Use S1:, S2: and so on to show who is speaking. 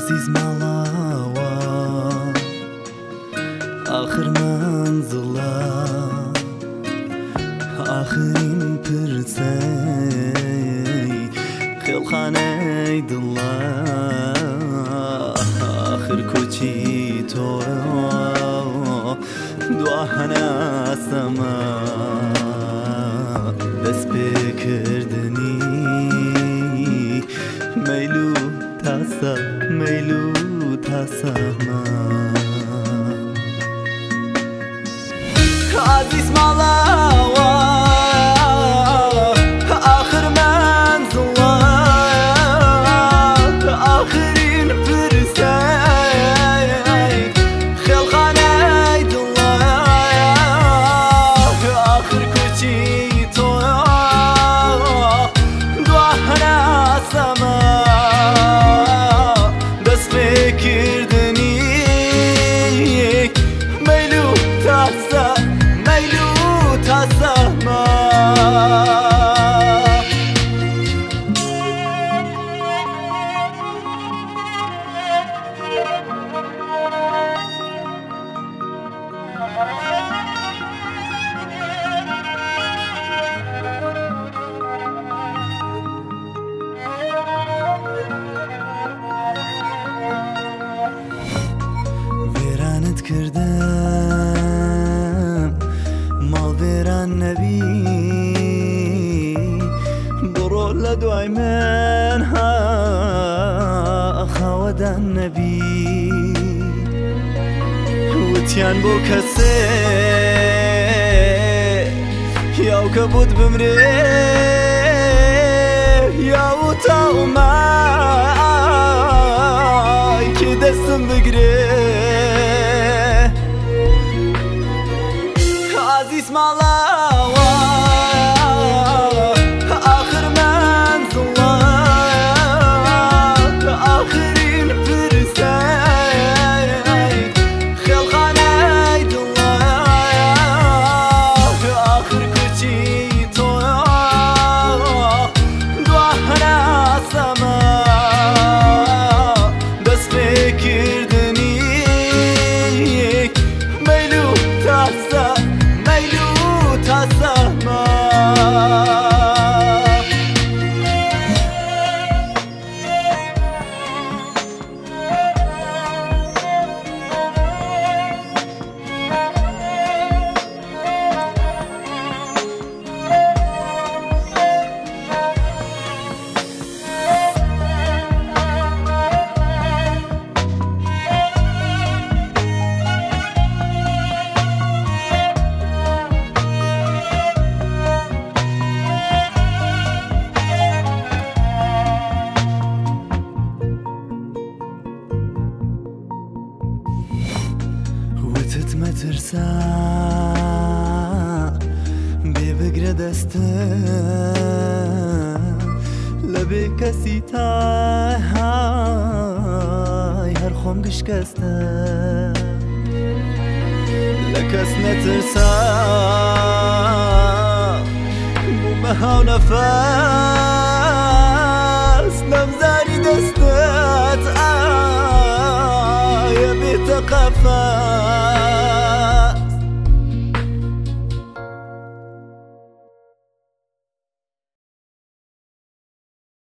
S1: عزیز ماڵاوە آخر منزڵە آخرین پرسەی خێڵخانەی دڵە آخر کوچی تۆ دوا هەناسەمە دەست پێکردنی مەیل و تاسە مەیل و تاسەمە عزیز ماڵاوە آخر منزڵە آخرین پرسەی خێڵخانەی دڵە آخر کوچی تۆ دوا هەناسەمە دەست پێکردنی مەیل و تاسە مەیل و تاسەمە وێرانت کردم ماڵ وێران نەبی بڕۆ لە دوای من خاوەدان نەبی وتیان بۆ کەسێ یاو کە بۆت بمرێ یاو تاومای کە دەستم بگرێ عزیز ماڵاوە آخر منزڵە آخرین پرسەی خێڵخانەی دڵە آخر کوچی تۆ دوا هەناسەمە دەست پێکردنی مەیل و تاسە مەیل و تاسەمە وتت مەترسە بێ بگرە دەستم لە بێ کەسی تای هەر خۆم گشکەستە لە کەس نەترسە بوو بە هاو نەفەس نەمزانی دەستت ئایە بێتە قەفەس